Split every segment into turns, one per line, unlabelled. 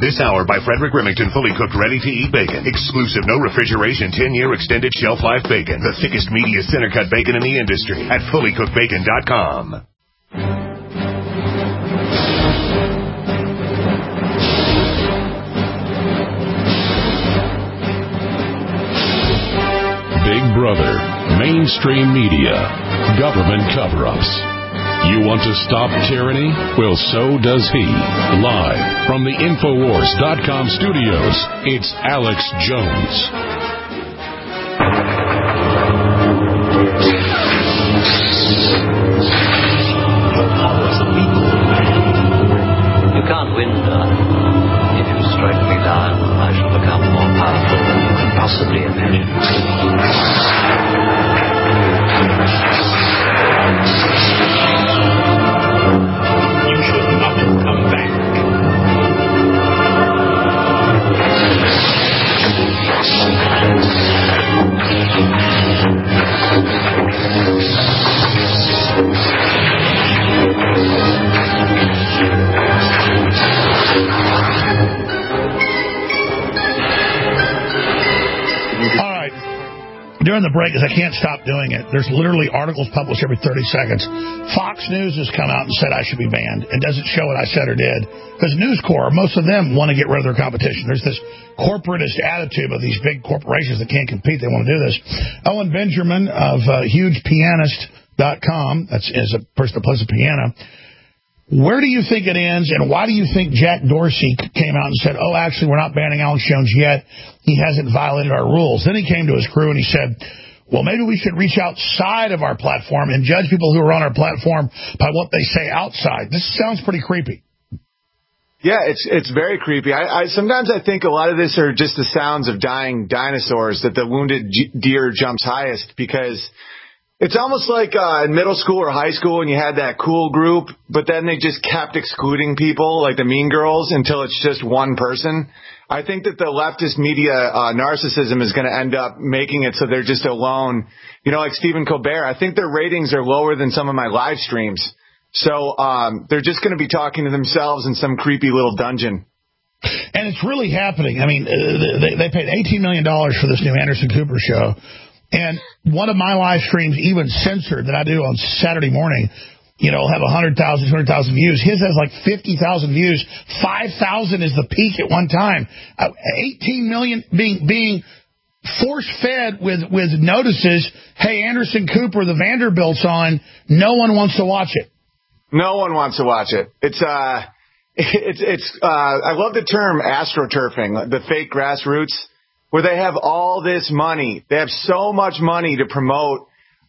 This hour by Frederick Remington, fully cooked, ready-to-eat bacon. Exclusive, no refrigeration, 10-year extended shelf life bacon. The thickest, meatiest, center-cut bacon in the industry at fullycookedbacon.com.
Big Brother, mainstream media, government cover-ups. You want to stop tyranny? Well, so does he. Live from the Infowars.com studios, it's Alex Jones.
Your power is a people. You can't win, if you strike me down, I shall become more powerful than you can possibly imagine. You should not have come back.
During the break, because I can't stop doing it, there's literally articles published every 30 seconds. Fox News has come out and said I should be banned. It doesn't show what I said or did. Because News Corp, most of them want to get rid of their competition. There's this corporatist attitude of these big corporations that can't compete. They want to do this. Owen Benjamin of hugepianist.com, that's a person that plays the piano. Where do you think it ends, and why do you think Jack Dorsey came out and said, oh, actually, we're not banning Alex Jones yet. He hasn't violated our rules. Then he came to his crew and he said, well, maybe we should reach outside of our platform and judge people who are on our platform by what they say outside. This sounds pretty creepy.
Yeah, it's very creepy. Sometimes I think a lot of this are just the sounds of dying dinosaurs, that the wounded deer jumps highest, because it's almost like in middle school or high school when you had that cool group, but then they just kept excluding people like the Mean Girls until it's just one person. I think that the leftist media narcissism is going to end up making it so they're just alone. You know, like Stephen Colbert, I think their ratings are lower than some of my live streams. So they're just going to be talking to themselves in some creepy little dungeon.
And it's really happening. I mean, they paid $18 million for this new Anderson Cooper show. And one of my live streams, even censored, that I do on Saturday morning, you know, have 100,000, 200,000 views. His has like 50,000 views. 5,000 is the peak at one time. 18 million being force-fed with notices, hey, Anderson Cooper, the Vanderbilt's on. No one wants to watch it.
No one wants to watch it. I love the term astroturfing, the fake grassroots, where they have all this money. They have so much money to promote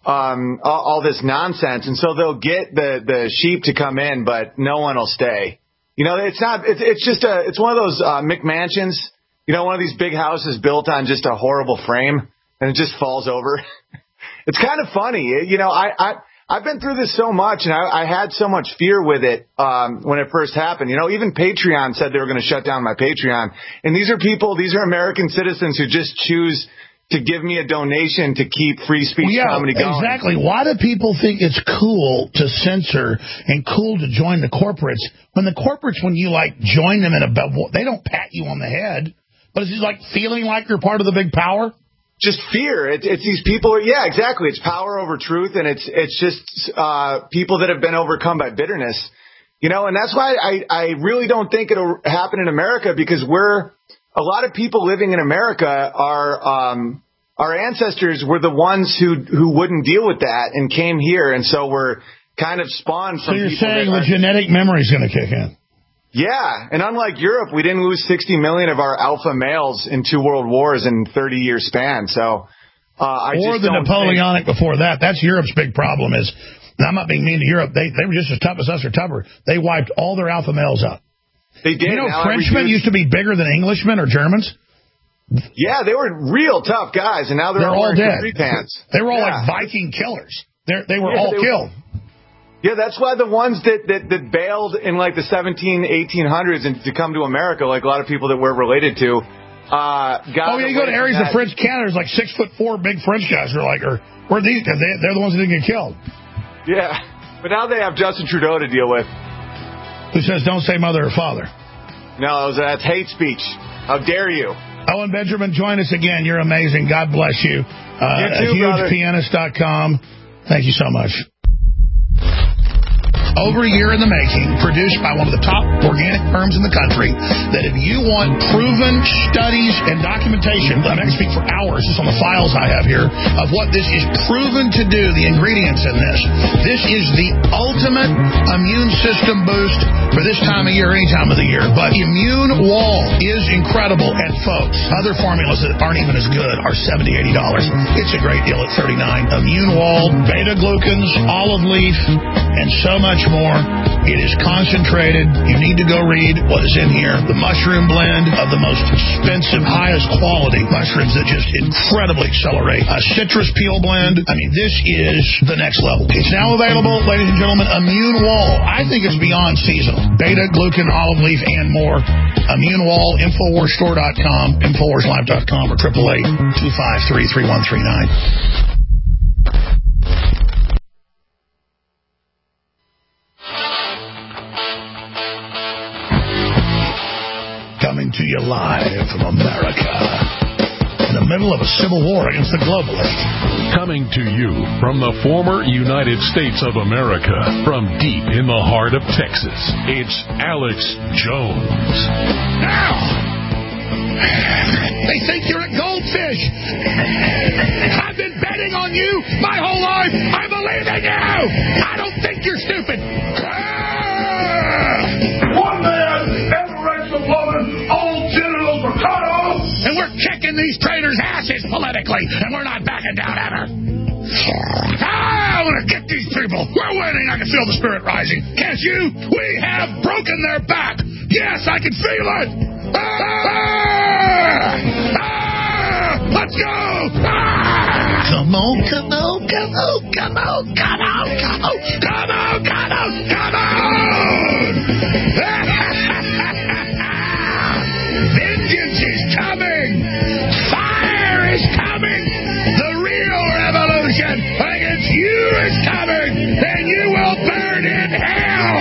all this nonsense, and so they'll get the sheep to come in, but no one will stay. You know, it's one of those McMansions, you know, one of these big houses built on just a horrible frame, and it just falls over. It's kind of funny. You know, I've been through this so much, and I had so much fear with it when it first happened. You know, even Patreon said they were going to shut down my Patreon. And these are American citizens who just choose to give me a donation to keep free speech comedy going.
Exactly. Why do people think it's cool to censor and cool to join the corporates when the corporates, when you like join them they don't pat you on the head, but it's just like feeling like you're part of the big power?
Just fear. It's these people. Yeah, exactly. It's power over truth, and it's just people that have been overcome by bitterness. You know, and that's why I really don't think it'll happen in America, because a lot of people living in America are our ancestors were the ones who wouldn't deal with that and came here, and so we're kind of spawned from.
So you're saying the genetic memory is going to kick in?
Yeah, and unlike Europe, we didn't lose 60 million of our alpha males in 2 world wars in 30-year span. So,
or the Napoleonic before that. That's Europe's big problem. Is, and I'm not being mean to Europe. They were just as tough as us or tougher. They wiped all their alpha males out.
They did.
You know, Frenchmen used to be bigger than Englishmen or Germans.
Yeah, they were real tough guys, and now they're all
dead.
Pants.
They were all like Viking killers. They were all killed.
Yeah, that's why the ones that bailed in like the 1800s and to come to America, like a lot of people that we're related to,
you go to areas of French Canada, there's like 6'4" big French guys who are like, where are these guys? They're the ones that didn't get killed.
Yeah, but now they have Justin Trudeau to deal with.
Who says don't say mother or father.
No, that's hate speech. How dare you?
Owen Benjamin, join us again. You're amazing. God bless you. HugePianist.com. Thank you so much. Over a year in the making, produced by one of the top organic firms in the country, that if you want proven studies and documentation, I can speak for hours, just on the files I have here, of what this is proven to do, the ingredients in this. This is the ultimate immune system boost for this time of year, any time of the year. But Immune Wall is incredible. And folks, other formulas that aren't even as good are $70, $80. It's a great deal at $39. Immune Wall, beta-glucans, olive leaf, and so much more. It is concentrated. You need to go read what is in here. The mushroom blend of the most expensive, highest quality mushrooms that just incredibly accelerate. A citrus peel blend. I mean, this is the next level. It's now available, ladies and gentlemen. Immune Wall. I think it's beyond seasonal. Beta, glucan, olive leaf, and more. Immune Wall, InfoWarsStore.com, InfoWarsLive.com, or 888-253-3139. Coming to you live from America, in the middle of a civil war against the globalists.
Coming to you from the former United States of America, from deep in the heart of Texas, it's Alex Jones.
Now, they think you're a goldfish. I've been betting on you my whole life. I believe in you. I don't think you're stupid. One man ever raped a woman, old genitals were cut off, and we're kicking these traitors' asses politically, and we're not backing down ever. I want to get these people. We're winning. I can feel the spirit rising. Can't you? We have broken their back. Yes, I can feel it. Let's go. Come on, come on, come on, come on, come on, come on, come on, come on, come on. Vengeance is coming. Fire is coming. The real revolution against you is coming, and you will burn in hell.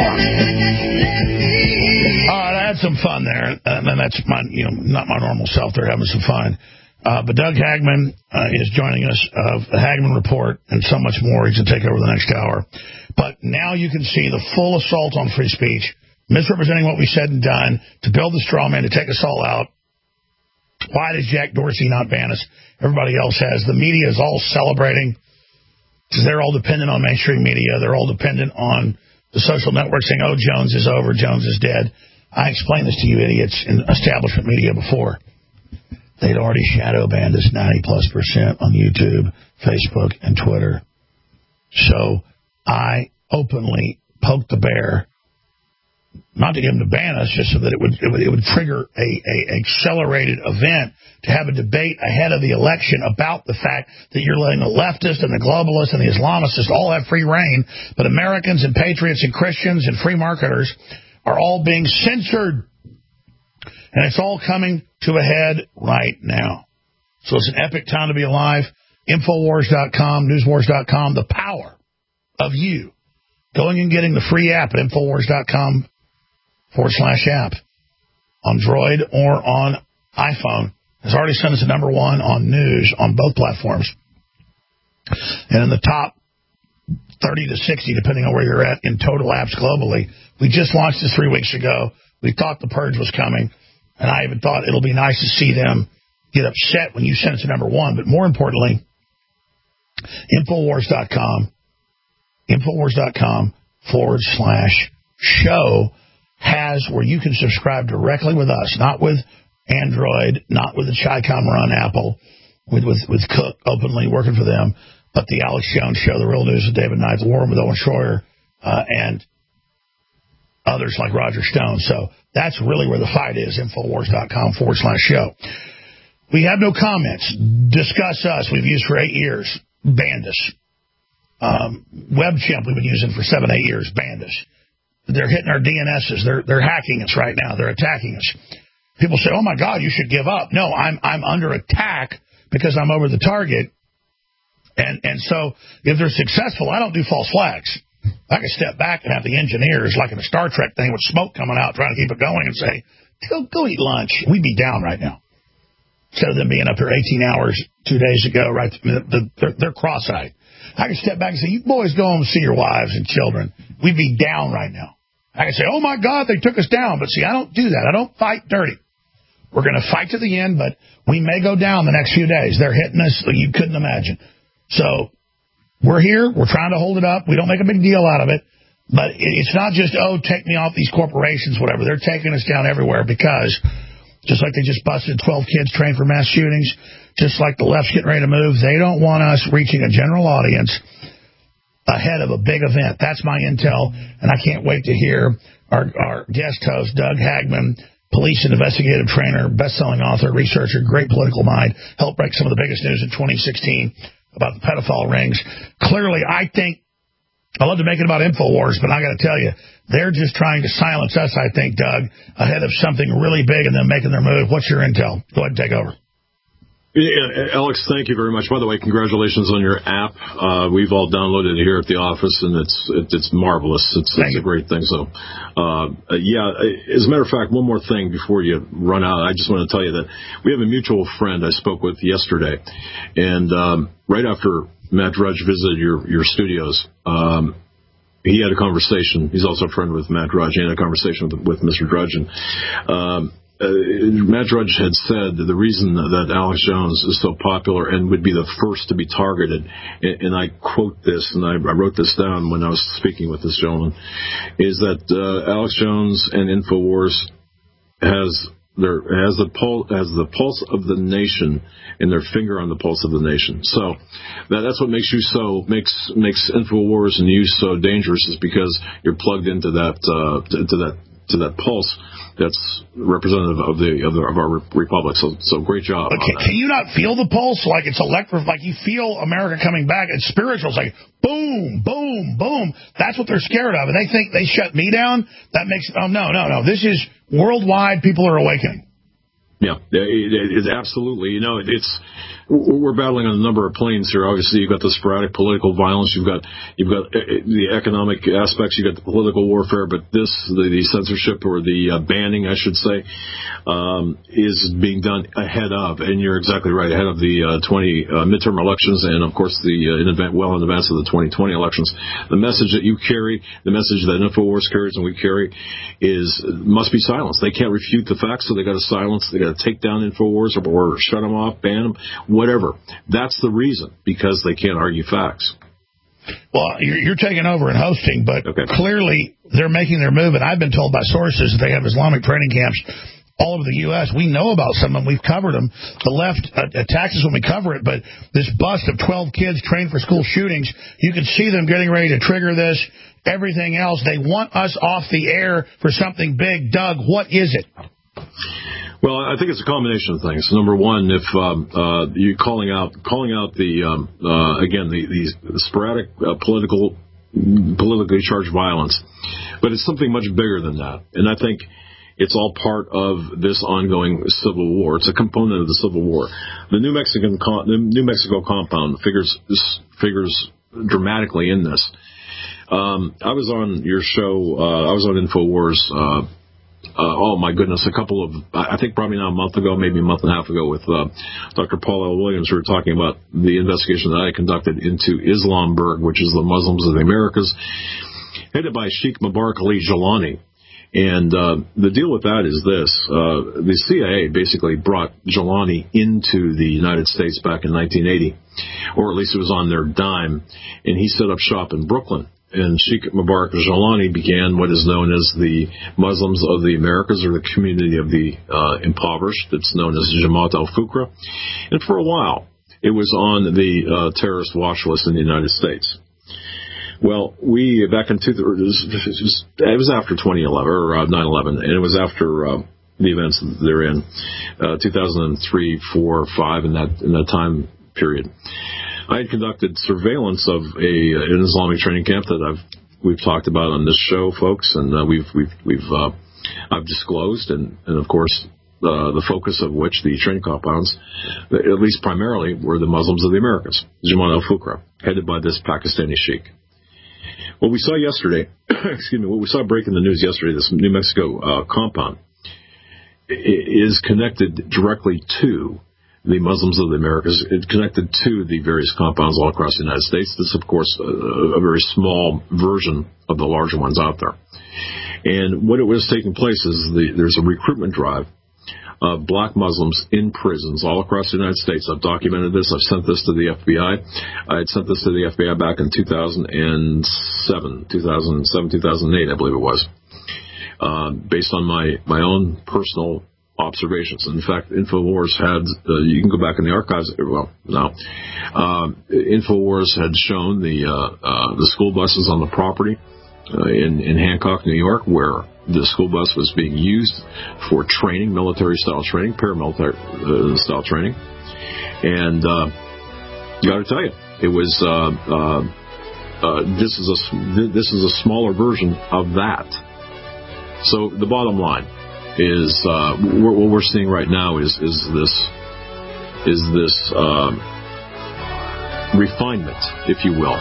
All right, I had some fun there, and that's my, not my normal self. They're having some fun. But Doug Hagman is joining us of the Hagman Report and so much more. He's going to take over the next hour. But now you can see the full assault on free speech, misrepresenting what we said and done, to build the straw man, to take us all out. Why does Jack Dorsey not ban us? Everybody else has. The media is all celebrating because they're all dependent on mainstream media. They're all dependent on the social network saying, oh, Jones is over, Jones is dead. I explained this to you idiots in establishment media before. They'd already shadow banned us 90+% on YouTube, Facebook, and Twitter. So I openly poked the bear, not to get them to ban us, just so that it would trigger a accelerated event to have a debate ahead of the election about the fact that you're letting the leftists and the globalists and the Islamists all have free reign, but Americans and patriots and Christians and free marketers are all being censored. And it's all coming to a head right now. So it's an epic time to be alive. Infowars.com, newswars.com, the power of you going and getting the free app at Infowars.com/app on Droid or on iPhone has already sent us a #1 on news on both platforms. And in the top 30 to 60, depending on where you're at, in total apps globally. We just launched this 3 weeks ago. We thought the purge was coming. And I even thought it'll be nice to see them get upset when you send it to #1. But more importantly, Infowars.com, Infowars.com/show has where you can subscribe directly with us, not with Android, not with the Chi-Com run Apple, with Cook openly working for them, but the Alex Jones Show, The Real News with David Knight, The War Room with Owen Schroyer, and others like Roger Stone. So that's really where the fight is, Infowars.com/show. We have no comments. Discuss Us, we've used for 8 years. Banned us. WebChimp, we've been using for 7, 8 years. Banned us. They're hitting our DNSs. They're hacking us right now. They're attacking us. People say, oh, my God, you should give up. No, I'm under attack because I'm over the target. And so if they're successful, I don't do false flags. I can step back and have the engineers, like in a Star Trek thing with smoke coming out, trying to keep it going and say, go eat lunch. We'd be down right now. Instead of them being up here 18 hours 2 days ago, right? They're cross-eyed. I can step back and say, you boys go home and see your wives and children. We'd be down right now. I can say, oh, my God, they took us down. But, see, I don't do that. I don't fight dirty. We're going to fight to the end, but we may go down the next few days. They're hitting us like you couldn't imagine. So we're here. We're trying to hold it up. We don't make a big deal out of it. But it's not just, take me off these corporations, whatever. They're taking us down everywhere because just like they just busted 12 kids trained for mass shootings, just like the left's getting ready to move, they don't want us reaching a general audience ahead of a big event. That's my intel, and I can't wait to hear our guest host, Doug Hagman, police and investigative trainer, best-selling author, researcher, great political mind, helped break some of the biggest news in 2016 about the pedophile rings. Clearly, I think, I love to make it about InfoWars, but I got to tell you, they're just trying to silence us, I think, Doug, ahead of something really big and them making their move. What's your intel? Go ahead and take over.
Yeah, Alex, thank you very much. By the way, congratulations on your app. We've all downloaded it here at the office, and it's marvelous. It's a great thing. So, as a matter of fact, one more thing before you run out, I just want to tell you that we have a mutual friend I spoke with yesterday, and right after Matt Drudge visited your studios, he had a conversation. He's also a friend with Matt Drudge. He had a conversation with Mr. Drudge, and Matt Drudge had said that the reason that Alex Jones is so popular and would be the first to be targeted, and I quote this, and I wrote this down when I was speaking with this gentleman, is that Alex Jones and InfoWars has the pulse of the nation and their finger on the pulse of the nation. So that's what makes makes InfoWars and you so dangerous, is because you're plugged into that pulse that's representative of our republic. So great job.
Can you not feel the pulse? Like it's electric, like you feel America coming back. It's spiritual. It's like boom, boom, boom. That's what they're scared of. And they think they shut me down. That makes, no. This is worldwide. People are awakening.
Yeah, it's absolutely. We're battling on a number of planes here. Obviously, you've got the sporadic political violence. You've got the economic aspects. You've got the political warfare. But the censorship, or the banning, I should say, is being done ahead of, and you're exactly right, ahead of the 20 midterm elections, and of course in advance of the 2020 elections. The message that you carry, the message that InfoWars carries and we carry, must be silenced. They can't refute the facts, so they got to silence. They got to take down InfoWars or shut them off, ban them, whatever. That's the reason, because they can't argue facts.
Well, you're taking over and hosting, but clearly they're making their move, and I've been told by sources that they have Islamic training camps all over the U.S. We know about some of them. We've covered them. The left attacks us when we cover it, but this bust of 12 kids trained for school shootings, you can see them getting ready to trigger this, everything else. They want us off the air for something big. Doug, what is it?
Well, I think it's a combination of things. Number one, if you're calling out the sporadic politically charged violence, but it's something much bigger than that. And I think it's all part of this ongoing civil war. It's a component of the civil war. The New Mexico compound figures dramatically in this. I was on your show. I was on InfoWars. Oh my goodness, I think probably now a month ago, maybe a month and a half ago, with Dr. Paul L. Williams. We were talking about the investigation that I conducted into Islamburg, which is the Muslims of the Americas, headed by Sheikh Mubarak Ali Jilani. And the deal with that is this. The CIA basically brought Jilani into the United States back in 1980, or at least it was on their dime, and he set up shop in Brooklyn. And Sheikh Mubarak Jilani began what is known as the Muslims of the Americas, or the community of the impoverished. It's known as Jamaat al-Fukra. And for a while, it was on the terrorist watch list in the United States. Well, back in it was after 2011 or 9/11, and it was after the events that they're in 2003, 4, 5 in that time period. I had conducted surveillance of an Islamic training camp that we've talked about on this show, folks, and I've disclosed, and of course the focus of which the training compounds, at least primarily, were the Muslims of the Americas, Jamaat al-Fukra, headed by this Pakistani sheikh. What we saw yesterday, what we saw breaking the news yesterday, this New Mexico compound, is connected directly to the Muslims of the Americas. It's connected to the various compounds all across the United States. This, of course, a very small version of the larger ones out there. And what it was taking place is there's a recruitment drive of black Muslims in prisons all across the United States. I've documented this. I've sent this to the FBI. I had sent this to the FBI back in 2008, I believe it was, based on my own personal observations. In fact, InfoWars had, you can go back in the archives, InfoWars had shown the school buses on the property in Hancock, New York, where the school bus was being used for training, military-style training, paramilitary-style training. And got to tell you, it was this is a smaller version of that. So the bottom line is what we're seeing right now is this refinement, if you will.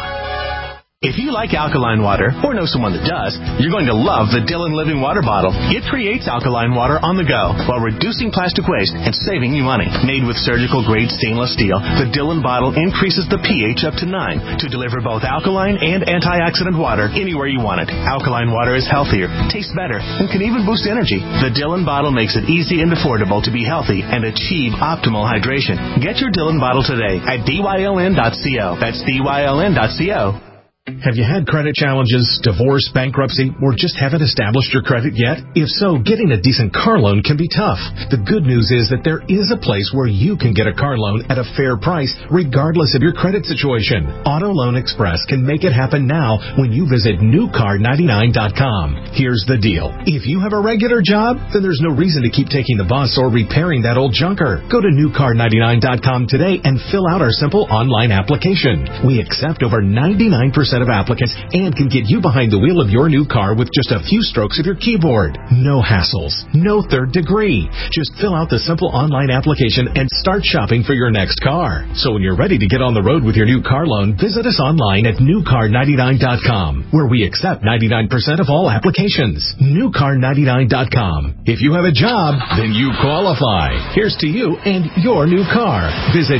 If you like alkaline water, or know someone that does, you're going to love the Dillon Living Water Bottle. It creates alkaline water on the go while reducing plastic waste and saving you money. Made with surgical-grade stainless steel, the Dillon bottle increases the pH up to 9 to deliver both alkaline and antioxidant water anywhere you want it. Alkaline water is healthier, tastes better, and can even boost energy. The Dillon bottle makes it easy and affordable to be healthy and achieve optimal hydration. Get your Dillon bottle today at dyln.co. That's dyln.co.
Have you had credit challenges, divorce, bankruptcy, or just haven't established your credit yet? If so, getting a decent car loan can be tough. The good news is that there is a place where you can get a car loan at a fair price, regardless of your credit situation. Auto Loan Express can make it happen now when you visit newcar99.com. Here's the deal. If you have a regular job, then there's no reason to keep taking the bus or repairing that old junker. Go to newcar99.com today and fill out our simple online application. We accept over 99% of applicants and can get you behind the wheel of your new car with just a few strokes of your keyboard. No hassles, no third degree. Just fill out the simple online application and start shopping for your next car. So when you're ready to get on the road with your new car loan, visit us online at newcar99.com, where we accept 99% of all applications. Newcar99.com. If you have a job, then you qualify. Here's to you and your new car. Visit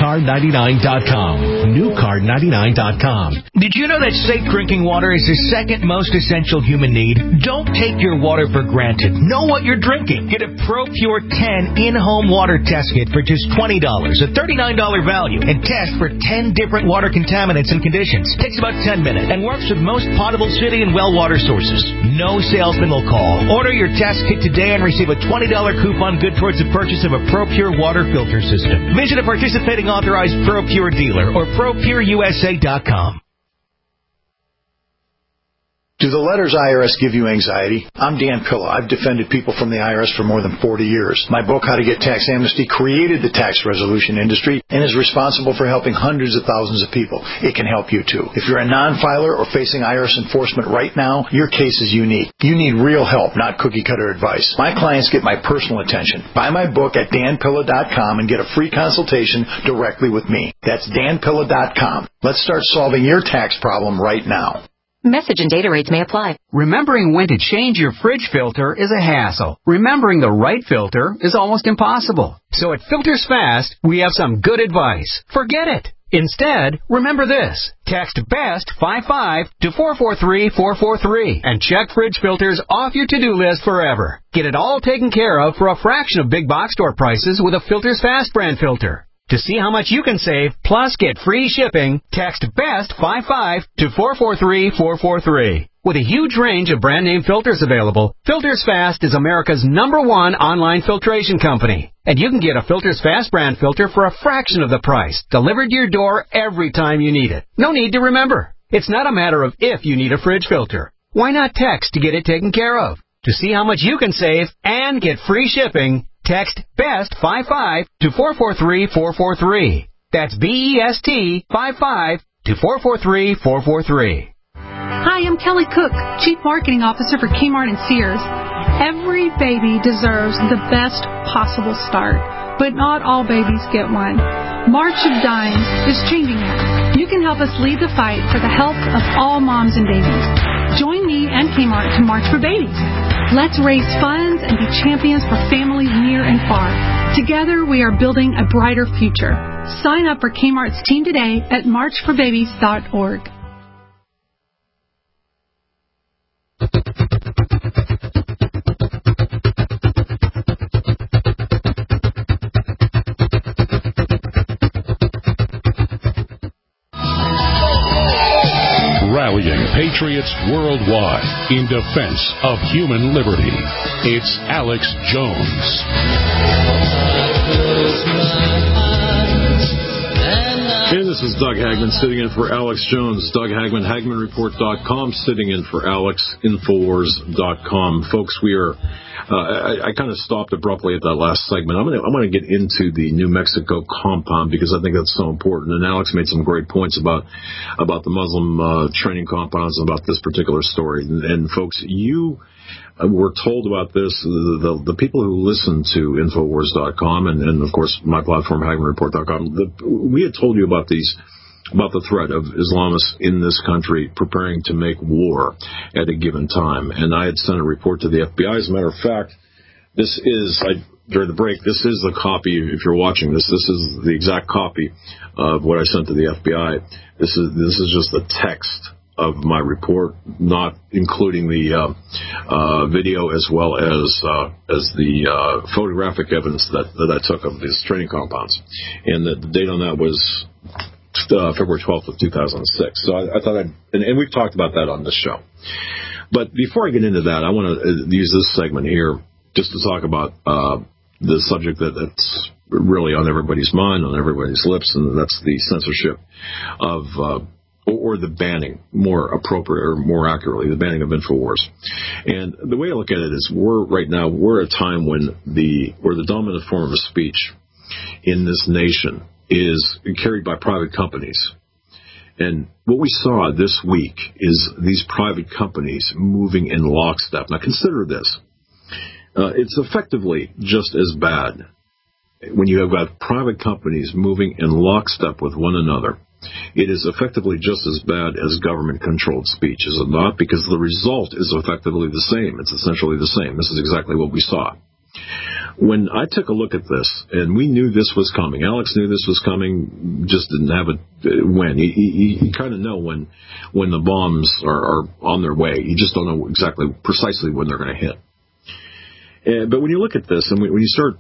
newcar99.com. Newcar99.com.
Did you know that safe drinking water is the second most essential human need? Don't take your water for granted. Know what you're drinking. Get a ProPure 10 in-home water test kit for just $20, a $39 value, and test for 10 different water contaminants and conditions. Takes about 10 minutes and works with most potable city and well water sources. No salesman will call. Order your test kit today and receive a $20 coupon good towards the purchase of a ProPure water filter system. Visit a participating authorized ProPure dealer or ProPureUSA.com.
Do the letters IRS give you anxiety? I'm Dan Pilla. I've defended people from the IRS for more than 40 years. My book, How to Get Tax Amnesty, created the tax resolution industry and is responsible for helping hundreds of thousands of people. It can help you too. If you're a non-filer or facing IRS enforcement right now, your case is unique. You need real help, not cookie-cutter advice. My clients get my personal attention. Buy my book at danpilla.com and get a free consultation directly with me. That's danpilla.com. Let's start solving your tax problem right now.
Message and data rates may apply.
Remembering when to change your fridge filter is a hassle. Remembering the right filter is almost impossible. So at Filters Fast, we have some good advice. Forget it. Instead, remember this. Text BEST 55 to 443-443 and check fridge filters off your to-do list forever. Get it all taken care of for a fraction of big box store prices with a Filters Fast brand filter. To see how much you can save, plus get free shipping, text BEST 55 to 443-443. With a huge range of brand name filters available, Filters Fast is America's #1 online filtration company. And you can get a Filters Fast brand filter for a fraction of the price, delivered to your door every time you need it. No need to remember. It's not a matter of if you need a fridge filter. Why not text to get it taken care of? To see how much you can save and get free shipping, text BEST 55 to 443-443. That's BEST 55 to 443-443.
Hi, I'm Kelly Cook, Chief Marketing Officer for Kmart and Sears. Every baby deserves the best possible start, but not all babies get one. March of Dimes is changing that. You can help us lead the fight for the health of all moms and babies. Join me and Kmart to March for Babies. Let's raise funds and be champions for families near and far. Together, we are building a brighter future. Sign up for Kmart's team today at marchforbabies.org.
Rallying patriots worldwide in defense of human liberty. It's Alex Jones.
And this is Doug Hagman sitting in for Alex Jones. Doug Hagman, HagmanReport.com, sitting in for Alex, Infowars.com. Folks, we are... I kind of stopped abruptly at that last segment. I'm going to get into the New Mexico compound because I think that's so important. And Alex made some great points about the Muslim training compounds and about this particular story. And folks, you were told about this. The people who listen to Infowars.com and of course my platform HagmanReport.com, we had told you about the threat of Islamists in this country preparing to make war at a given time. And I had sent a report to the FBI. As a matter of fact, during the break, this is the copy, if you're watching this is the exact copy of what I sent to the FBI. This is just the text of my report, not including the video as well as the photographic evidence that I took of these training compounds. And the date on that was February 12th of 2006. So I thought and we've talked about that on this show. But before I get into that, I want to use this segment here just to talk about the subject that's really on everybody's mind, on everybody's lips, and that's the censorship of, or the banning, more appropriate or more accurately, the banning of InfoWars. And the way I look at it is we're at a time when the dominant form of speech in this nation is carried by private companies. And what we saw this week is these private companies moving in lockstep. Now consider this. It's effectively just as bad when you have got private companies moving in lockstep with one another. It is effectively just as bad as government-controlled speech, is it not? Because the result is effectively the same. It's essentially the same. This is exactly what we saw. When I took a look at this, and we knew this was coming, Alex knew this was coming, just didn't have it when. You kind of know when the bombs are on their way. You just don't know precisely when they're going to hit. But when you look at this, and when you start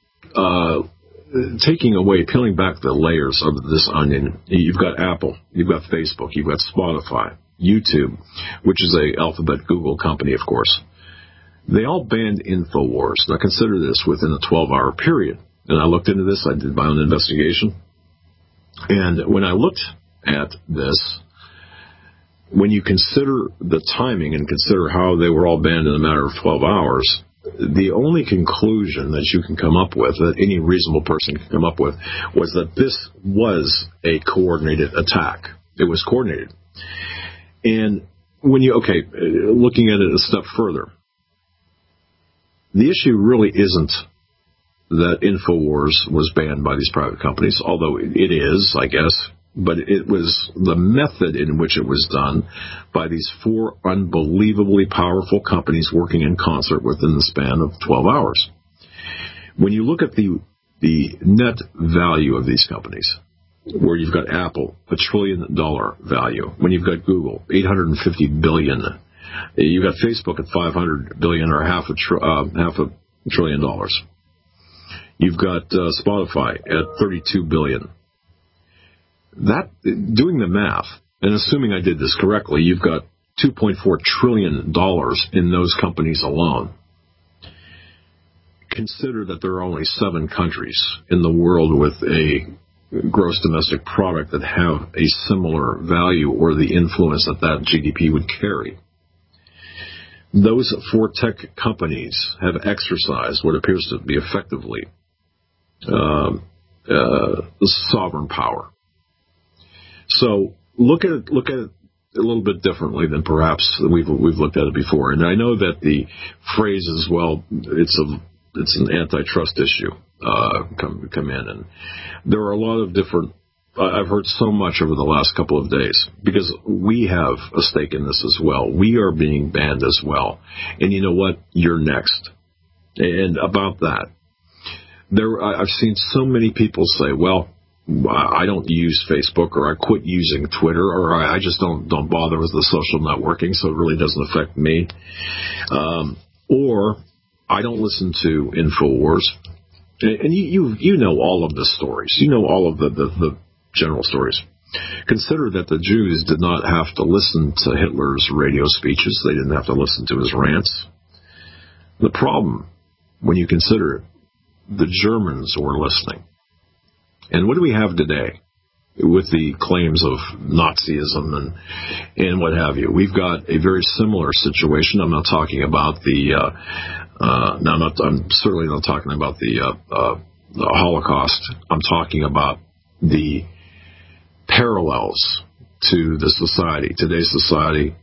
peeling back the layers of this onion, you've got Apple, you've got Facebook, you've got Spotify, YouTube, which is a Alphabet Google company, of course. They all banned InfoWars. Now consider this within a 12-hour period. And I looked into this. I did my own investigation. And when I looked at this, when you consider the timing and consider how they were all banned in a matter of 12 hours, the only conclusion that you can come up with, that any reasonable person can come up with, was that this was a coordinated attack. It was coordinated. And looking at it a step further, the issue really isn't that InfoWars was banned by these private companies, although it is, I guess, but it was the method in which it was done by these four unbelievably powerful companies working in concert within the span of 12 hours. When you look at the net value of these companies, where you've got Apple, $1 trillion value, when you've got Google, $850 billion, you've got Facebook at $500 billion or half a trillion dollars. You've got Spotify at $32 billion. That, doing the math, and assuming I did this correctly, you've got $2.4 trillion in those companies alone. Consider that there are only 7 countries in the world with a gross domestic product that have a similar value or the influence that GDP would carry. Those 4 tech companies have exercised what appears to be effectively sovereign power. So look at it a little bit differently than perhaps we've looked at it before. And I know that the phrase is, well, it's an antitrust issue come in, and there are a lot of different. I've heard so much over the last couple of days because we have a stake in this as well. We are being banned as well. And you know what? You're next. And about that, I've seen so many people say, well, I don't use Facebook, or I quit using Twitter, or I just don't bother with the social networking, so it really doesn't affect me. Or I don't listen to InfoWars. And you know all of the stories. You know all of the general stories. Consider that the Jews did not have to listen to Hitler's radio speeches. They didn't have to listen to his rants. The problem, when you consider it, the Germans were listening. And what do we have today with the claims of Nazism and what have you? We've got a very similar situation. I'm not talking about I'm certainly not talking about the Holocaust. I'm talking about the parallels to the society, today's society,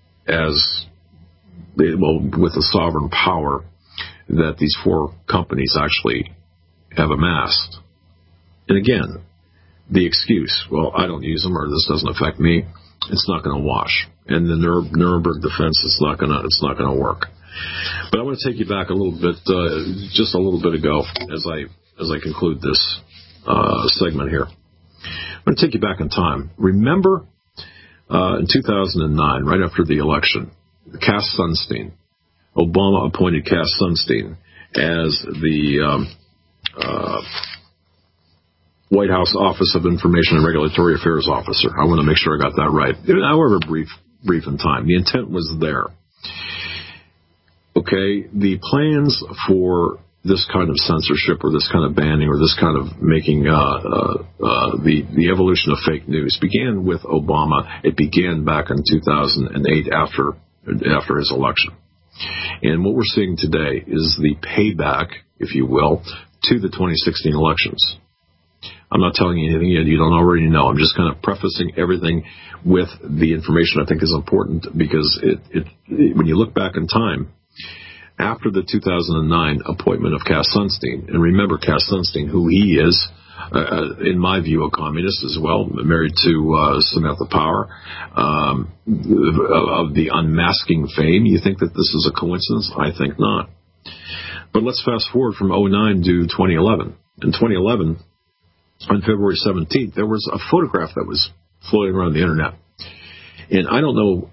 with the sovereign power that these four companies actually have amassed. And again, the excuse, well, I don't use them, or this doesn't affect me, it's not going to wash. And the Nuremberg defense is not going to work. But I want to take you back a little bit, just a little bit ago, as I conclude this segment here. I'm going to take you back in time. Remember, in 2009, right after the election, Cass Sunstein, Obama appointed Cass Sunstein as the White House Office of Information and Regulatory Affairs Officer. I want to make sure I got that right. However brief in time. The intent was there. Okay, the plans for this kind of censorship or this kind of banning or this kind of making the evolution of fake news began with Obama. It began back in 2008 after his election. And what we're seeing today is the payback, if you will, to the 2016 elections. I'm not telling you anything you don't already know. I'm just kind of prefacing everything with the information I think is important, because when you look back in time, after the 2009 appointment of Cass Sunstein, and remember Cass Sunstein, who he is, in my view, a communist as well, married to Samantha Power, of the unmasking fame. You think that this is a coincidence? I think not. But let's fast forward from 2009 to 2011. In 2011, on February 17th, there was a photograph that was floating around the internet, and I don't know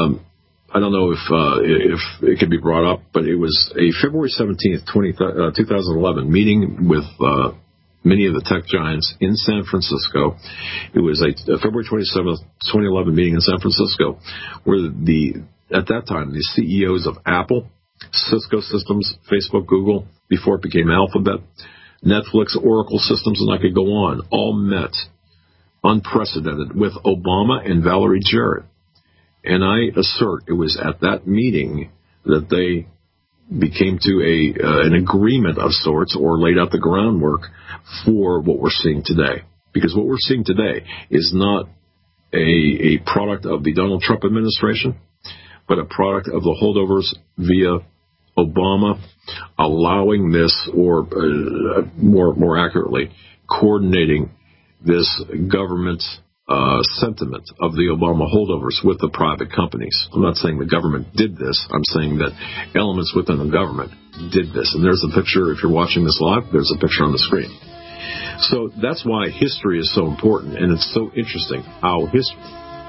if it could be brought up, but it was a February 17th, 2011 meeting with many of the tech giants in San Francisco. It was a February 27th, 2011 meeting in San Francisco, where at that time the CEOs of Apple, Cisco Systems, Facebook, Google, before it became Alphabet, Netflix, Oracle Systems, and I could go on, all met, unprecedented, with Obama and Valerie Jarrett. And I assert it was at that meeting that they became to an agreement of sorts, or laid out the groundwork for what we're seeing today. Because what we're seeing today is not a product of the Donald Trump administration, but a product of the holdovers via Obama allowing this, or more accurately, coordinating this government sentiment of the Obama holdovers with the private companies. I'm not saying the government did this. I'm saying that elements within the government did this. And there's a picture, if you're watching this live, there's a picture on the screen. So that's why history is so important, and it's so interesting how history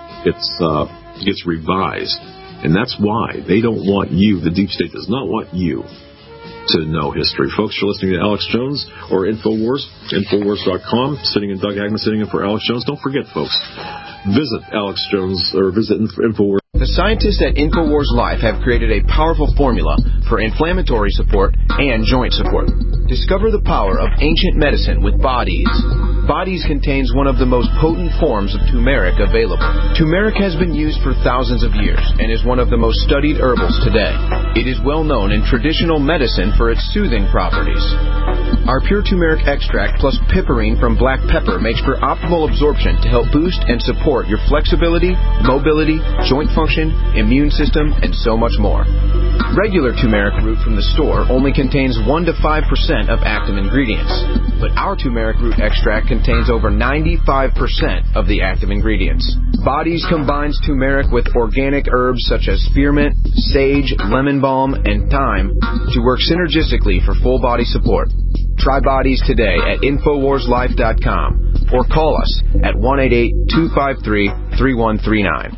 gets revised. And that's why they don't want you, the deep state does not want you to know history. Folks, you're listening to Alex Jones or InfoWars, Infowars.com, sitting in Doug Hagman, sitting in for Alex Jones. Don't forget, folks, visit Alex Jones or visit Infowars.
The scientists at InfoWars Life have created a powerful formula for inflammatory support and joint support. Discover the power of ancient medicine with Bodies. Bodies contains one of the most potent forms of turmeric available. Turmeric has been used for thousands of years and is one of the most studied herbals today. It is well known in traditional medicine for its soothing properties. Our pure turmeric extract plus piperine from black pepper makes for optimal absorption to help boost and support your flexibility, mobility, joint function, immune system, and so much more. Regular turmeric root from the store only contains 1 to 5% of active ingredients. but our turmeric root extract contains over 95% of the active ingredients. Bodies combines turmeric with organic herbs such as spearmint, sage, lemon balm, and thyme to work synergistically for full body support. Try Bodies today at InfoWarsLife.com or call us at 1-888-253-3139.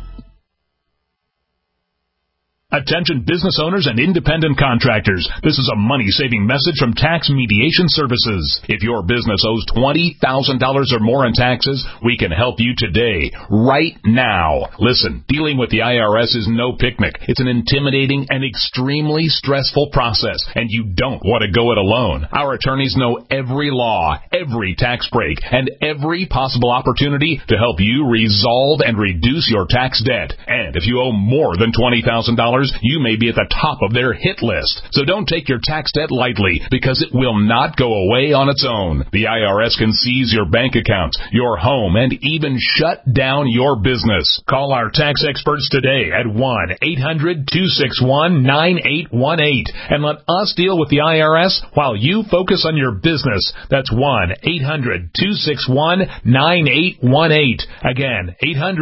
Attention business owners and independent contractors. This is a money-saving message from Tax Mediation Services. If your business owes $20,000 or more in taxes, we can help you today, right now. Listen, dealing with the IRS is no picnic. It's an intimidating and extremely stressful process, and you don't want to go it alone. Our attorneys know every law, every tax break, and every possible opportunity to help you resolve and reduce your tax debt. And if you owe more than $20,000, you may be at the top of their hit list. So don't take your tax debt lightly, because it will not go away on its own. The IRS can seize your bank accounts, your home, and even shut down your business. Call our tax experts today at 1-800-261-9818 and let us deal with the IRS while you focus on your business. That's 1-800-261-9818. Again,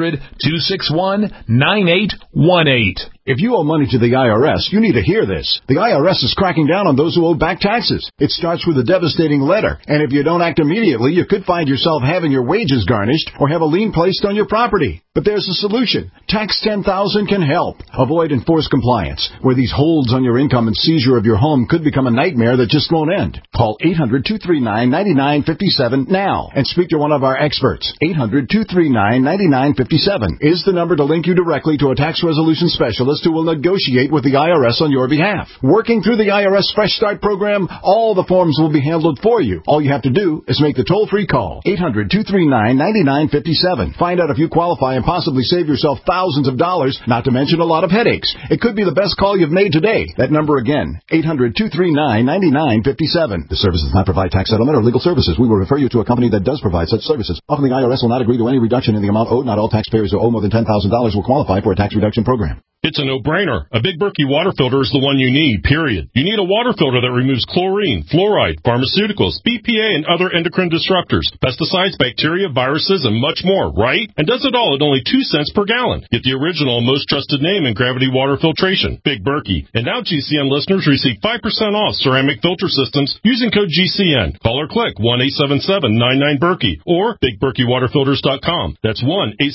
800-261-9818.
If you owe money to the IRS, you need to hear this. The IRS is cracking down on those who owe back taxes. It starts with a devastating letter, and if you don't act immediately, you could find yourself having your wages garnished or have a lien placed on your property. But there's a solution. Tax 10,000 can help. Avoid enforced compliance, where these holds on your income and seizure of your home could become a nightmare that just won't end. Call 800-239-9957 now and speak to one of our experts. 800-239-9957 is the number to link you directly to a tax resolution specialist who will negotiate with the IRS on your behalf. Working through the IRS Fresh Start program, all the forms will be handled for you. All you have to do is make the toll-free call. 800-239-9957. Find out if you qualify and possibly save yourself thousands of dollars, not to mention a lot of headaches. It could be the best call you've made today. That number again, 800-239-9957. The service does not provide tax settlement or legal services. We will refer you to a company that does provide such services. Often the IRS will not agree to any reduction in the amount owed. Not all taxpayers who owe more than $10,000 will qualify for a tax reduction program.
It's a no-brainer. A Big Berkey water filter is the one you need, period. You need a water filter that removes chlorine, fluoride, pharmaceuticals, BPA, and other endocrine disruptors, pesticides, bacteria, viruses, and much more, right? And does it all at only 2 cents per gallon. Get the original and most trusted name in gravity water filtration, Big Berkey. And now GCN listeners receive 5% off ceramic filter systems using code GCN. Call or click 1-877-99-BERKEY or BigBerkeyWaterFilters.com. That's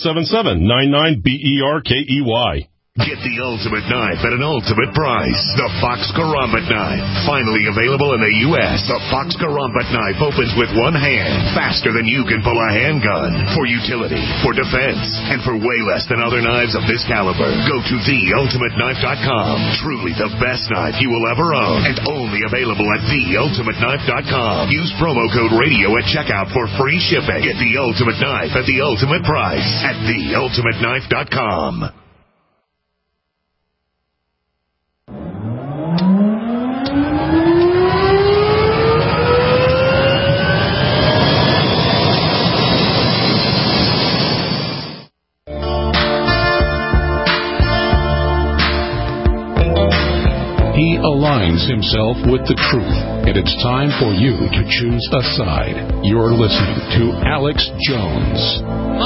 1-877-99-BERKEY.
Get the ultimate knife at an ultimate price. The Fox Karambit knife. Finally available in the U.S., the Fox Karambit knife opens with one hand, faster than you can pull a handgun. For utility, for defense, and for way less than other knives of this caliber. Go to TheUltimateKnife.com. Truly the best knife you will ever own, and only available at TheUltimateKnife.com. Use promo code radio at checkout for free shipping. Get the ultimate knife at the ultimate price at TheUltimateKnife.com.
He aligns himself with the truth, and it's time for you to choose a side. You're listening to Alex Jones.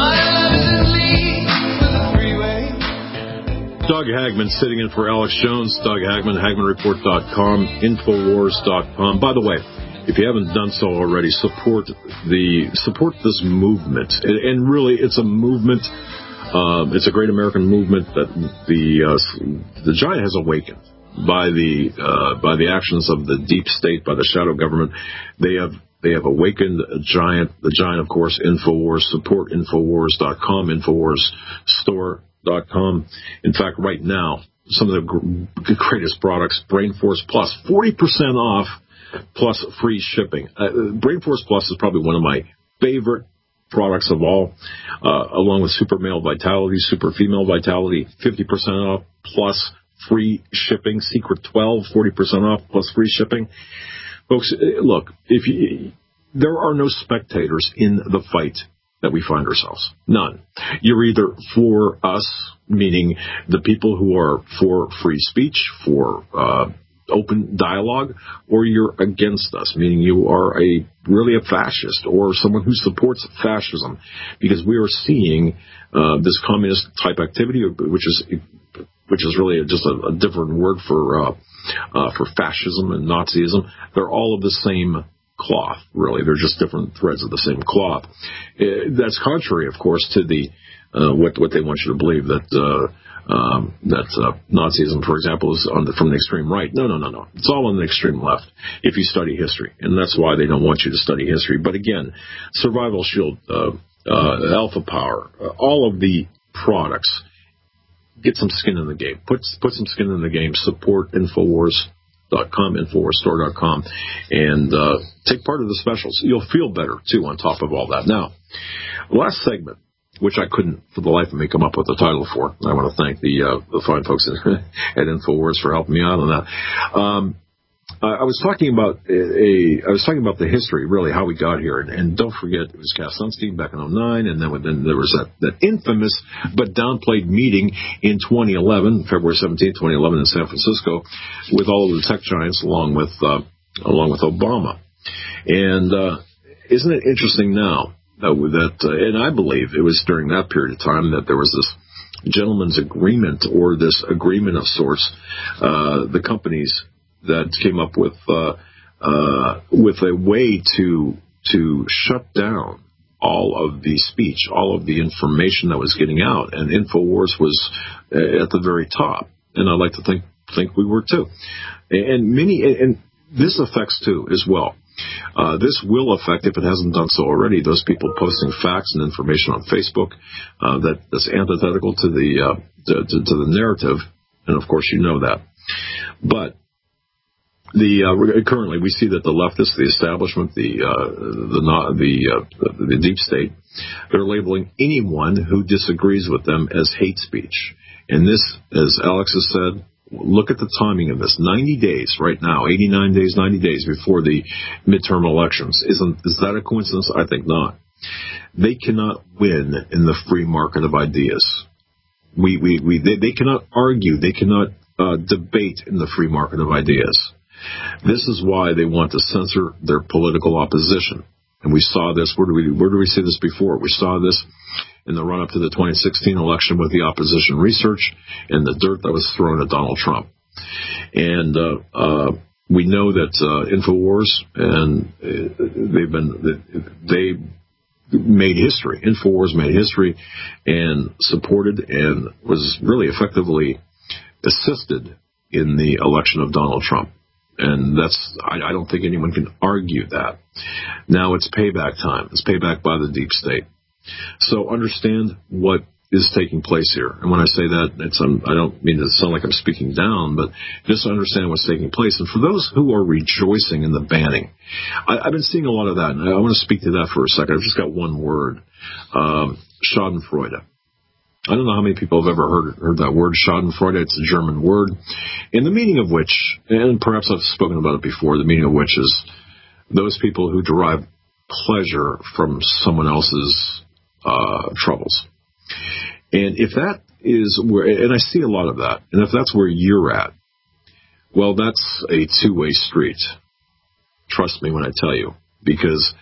Doug Hagman sitting in for Alex Jones. Doug Hagman, HagmanReport.com, Infowars.com. By the way, if you haven't done so already, support this movement. And really, it's a movement. It's a great American movement that the giant has awakened by the actions of the deep state, by the shadow government. They have awakened the giant, of course, Infowars. Support Infowars.com, InfoWarsStore.com. In fact, right now, some of the greatest products, BrainForce Plus, 40% off plus free shipping. BrainForce Plus is probably one of my favorite products of all, along with Super Male Vitality, Super Female Vitality, 50% off plus free shipping. Secret 12, 40% off plus free shipping. Folks, look, there are no spectators in the fight that we find ourselves. None. You're either for us, meaning the people who are for free speech, for open dialogue, or you're against us, meaning you are really a fascist or someone who supports fascism, because we are seeing this communist type activity, which is really just a different word for fascism and Nazism. They're all of the same cloth, really. They're just different threads of the same cloth. That's contrary, of course, to the what they want you to believe, that Nazism, for example, is from the extreme right. No. It's all on the extreme left if you study history, and that's why they don't want you to study history. But again, Survival Shield, Alpha Power, all of the products, get some skin in the game. Put some skin in the game. Support InfoWars.com, InfoWarsStore.com, and take part of the specials. You'll feel better, too, on top of all that. Now, last segment, which I couldn't, for the life of me, come up with a title for. I want to thank the fine folks at InfoWars for helping me out on that. I was talking about the history, really, how we got here, and don't forget, it was Cass Sunstein back in 2009, and then there was that infamous but downplayed meeting in 2011, February 17, 2011, in San Francisco, with all of the tech giants, along with Obama. And isn't it interesting now that and I believe it was during that period of time that there was this gentleman's agreement, or this agreement of sorts, the companies that came up with a way to shut down all of the speech, all of the information that was getting out, and InfoWars was at the very top, and I like to think we were too, and this affects too as well. This will affect, if it hasn't done so already, those people posting facts and information on Facebook that's antithetical to the narrative, and of course you know that, but. Currently, we see that the leftists, the establishment, the deep state, they're labeling anyone who disagrees with them as hate speech. And this, as Alex has said, look at the timing of this. 90 days right now, 89 days, 90 days before the midterm elections. Is that a coincidence? I think not. They cannot win in the free market of ideas. They cannot argue. They cannot debate in the free market of ideas. This is why they want to censor their political opposition. And we saw this, where do we see this before? We saw this in the run-up to the 2016 election with the opposition research and the dirt that was thrown at Donald Trump. And we know that InfoWars, and they made history. InfoWars made history and supported and was really effectively assisted in the election of Donald Trump. And I don't think anyone can argue that. Now it's payback time. It's payback by the deep state. So understand what is taking place here. And when I say that, I don't mean to sound like I'm speaking down, but just understand what's taking place. And for those who are rejoicing in the banning, I've been seeing a lot of that, and I want to speak to that for a second. I've just got one word, Schadenfreude. I don't know how many people have ever heard that word, Schadenfreude. It's a German word, and the meaning of which, and perhaps I've spoken about it before, the meaning of which is those people who derive pleasure from someone else's troubles. And if that is where, and I see a lot of that, and if that's where you're at, well, that's a two-way street. Trust me when I tell you, because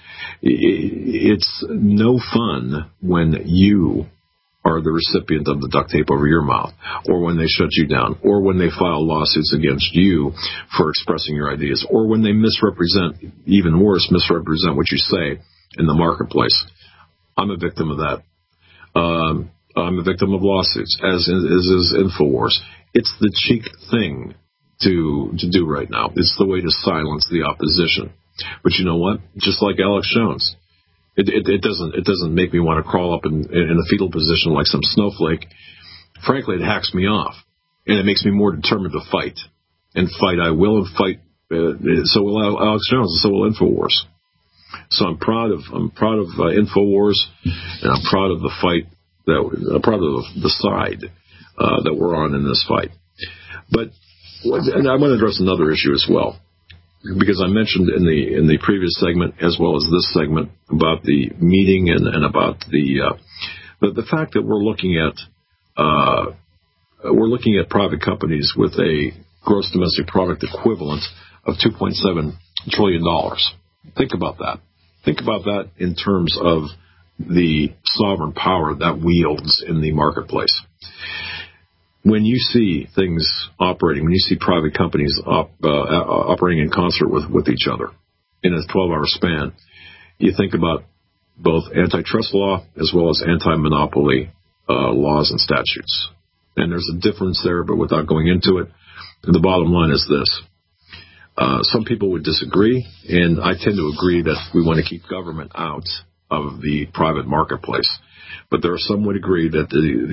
it's no fun when you are the recipient of the duct tape over your mouth, or when they shut you down, or when they file lawsuits against you for expressing your ideas, or when they even worse, misrepresent what you say in the marketplace. I'm a victim of that. I'm a victim of lawsuits, as is InfoWars. It's the cheap thing to do right now. It's the way to silence the opposition. But you know what? Just like Alex Jones, it doesn't make me want to crawl up in a fetal position like some snowflake. Frankly, it hacks me off, and it makes me more determined to fight. And fight I will, and fight. So will Alex Jones, and so will InfoWars. So I'm proud of InfoWars, and I'm proud of the fight. I'm proud of the side that we're on in this fight. And I want to address another issue as well, because I mentioned in the previous segment as well as this segment about the meeting and about the fact that we're looking at private companies with a gross domestic product equivalent of $2.7 trillion. Think about that. Think about that in terms of the sovereign power that wields in the marketplace. When you see things operating, when you see private companies operating in concert with each other in a 12-hour span, you think about both antitrust law as well as anti-monopoly laws and statutes. And there's a difference there, but without going into it, the bottom line is this. Some people would disagree, and I tend to agree that we want to keep government out of the private marketplace. But there are some would agree that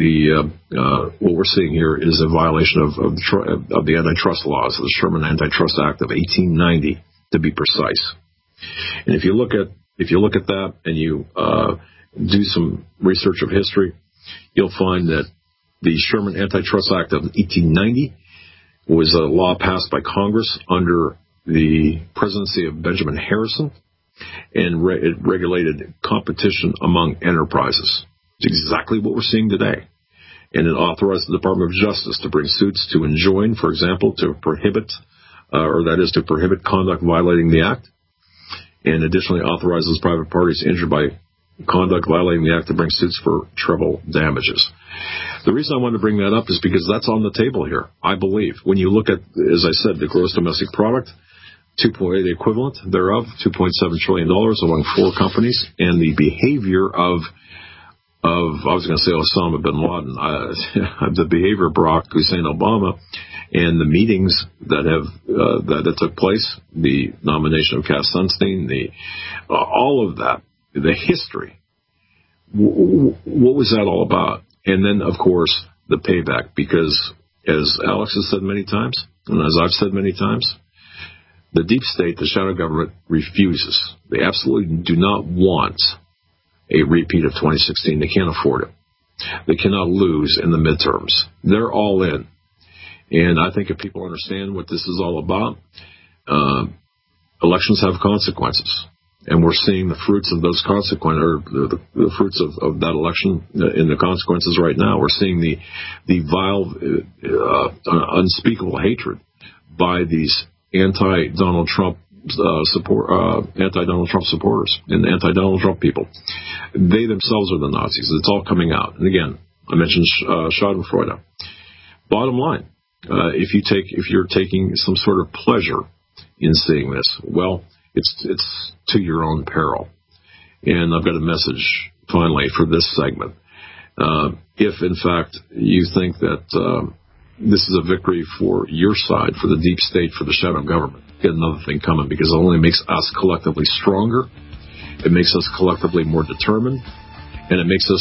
what we're seeing here is a violation of the antitrust laws, the Sherman Antitrust Act of 1890, to be precise. And if you look at that and you do some research of history, you'll find that the Sherman Antitrust Act of 1890 was a law passed by Congress under the presidency of Benjamin Harrison, and it regulated competition among enterprises. It's exactly what we're seeing today. And it authorized the Department of Justice to bring suits to enjoin, for example, to prohibit conduct violating the Act, and additionally authorizes private parties injured by conduct violating the Act to bring suits for treble damages. The reason I wanted to bring that up is because that's on the table here, I believe. When you look at, as I said, the gross domestic product, the equivalent thereof, $2.7 trillion among 4 companies, and the behavior of I was going to say Osama bin Laden, the behavior of Barack Hussein Obama, and the meetings that took place, the nomination of Cass Sunstein, all of that, the history. What was that all about? And then, of course, the payback, because as Alex has said many times, and as I've said many times, the deep state, the shadow government, refuses. They absolutely do not want a repeat of 2016. They can't afford it. They cannot lose in the midterms. They're all in. And I think if people understand what this is all about, elections have consequences. And we're seeing the fruits of those consequences, or the fruits of that election in the consequences right now. We're seeing the vile, unspeakable hatred by these anti-Donald Trump supporters and anti-Donald Trump people. They themselves are the Nazis. It's all coming out. And again, I mentioned Schadenfreude. Bottom line, if you're taking some sort of pleasure in seeing this, well, it's to your own peril. And I've got a message finally for this segment. If in fact you think that this is a victory for your side, for the deep state, for the shadow government, get another thing coming, because it only makes us collectively stronger. It makes us collectively more determined, and it makes us